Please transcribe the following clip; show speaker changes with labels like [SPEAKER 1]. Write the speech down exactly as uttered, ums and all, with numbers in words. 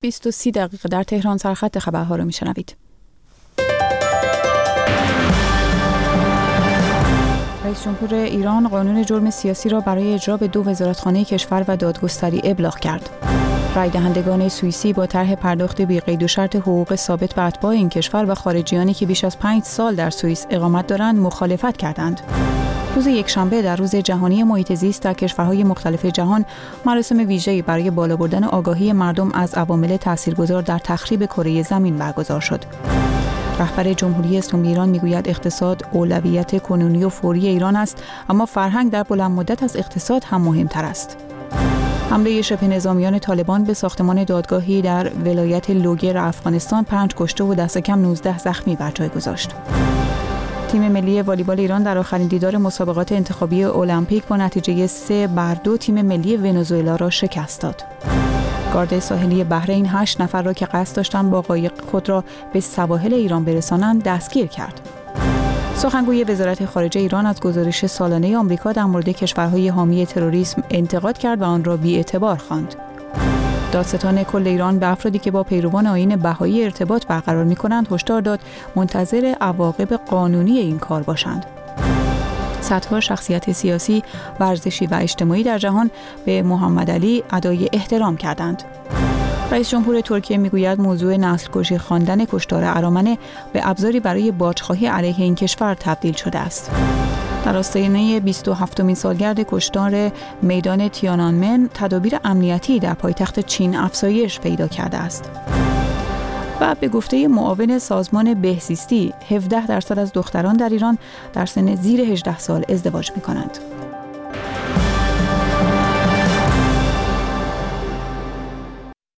[SPEAKER 1] بیست و سی دقیقه در تهران سرخط خبرها رو میشنوید. رئیس جمهور ایران قانون جرم سیاسی را برای اجرا به دو وزارتخانه کشور و دادگستری ابلاغ کرد. رای دهندگان سوئیسی با طرح پرداخت بی قید و شرط حقوق ثابت به اتباع این کشور و خارجیانی که بیش از پنج سال در سوئیس اقامت دارند مخالفت کردند. روز یکشنبه در روز جهانی محیط زیست در کشورهای مختلف جهان مراسم ویژه‌ای برای بالا بردن آگاهی مردم از عوامل تاثیرگذار در تخریب کره زمین برگزار شد. رهبر جمهوری اسلامی ایران میگوید اقتصاد اولویت کنونی و فوری ایران است، اما فرهنگ در بلند مدت از اقتصاد هم مهمتر است. حمله شبه نظامیان طالبان به ساختمان دادگاهی در ولایت لوگر افغانستان پنج کشته و دست کم نوزده زخمی بر جای گذاشت. تیم ملی والیبال ایران در آخرین دیدار مسابقات انتخابی المپیک با نتیجه سه بر دو تیم ملی ونزوئلا را شکست داد. گارد ساحلی بحرین هشت نفر را که قصد داشتند با قایق خود را به سواحل ایران برسانند دستگیر کرد. سخنگوی وزارت خارجه ایران از گزارش سالانه آمریکا در مورد کشورهای حامی تروریسم انتقاد کرد و آن را بی‌اعتبار خواند. دادستان کل ایران به افرادی که با پیروان آیین بهایی ارتباط برقرار می‌کنند هشدار داد منتظر عواقب قانونی این کار باشند. صدها شخصیت سیاسی، ورزشی و اجتماعی در جهان به محمد علی ادای احترام کردند. رئیس جمهور ترکیه میگوید موضوع نسل‌کشی خواندن کشتار ارامنه به ابزاری برای باجخواهی علیه این کشور تبدیل شده است. در آستانه بیست و هفتمین سالگرد کشتار میدان تیانانمن تدابیر امنیتی در پایتخت چین افزایش پیدا کرده است. و به گفته معاون سازمان بهزیستی هفده درصد از دختران در ایران در سن زیر هجده سال ازدواج می‌کنند.